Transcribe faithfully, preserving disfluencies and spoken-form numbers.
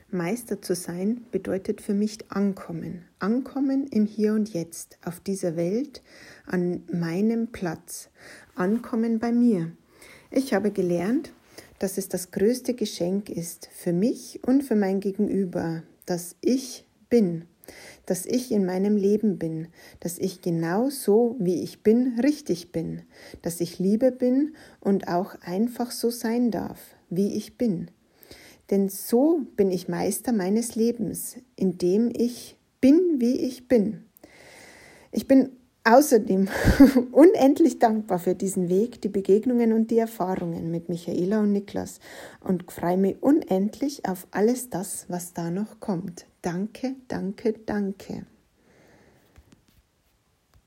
Meister zu sein bedeutet für mich ankommen. Ankommen im Hier und Jetzt, auf dieser Welt, an meinem Platz. Ankommen bei mir. Ich habe gelernt, dass es das größte Geschenk ist für mich und für mein Gegenüber, dass ich bin, dass ich in meinem Leben bin, dass ich genau so, wie ich bin, richtig bin, dass ich Liebe bin und auch einfach so sein darf, wie ich bin. Denn so bin ich Meister meines Lebens, indem ich bin, wie ich bin. Ich bin außerdem unendlich dankbar für diesen Weg, die Begegnungen und die Erfahrungen mit Michaela und Niklas und freue mich unendlich auf alles das, was da noch kommt. Danke, danke, danke.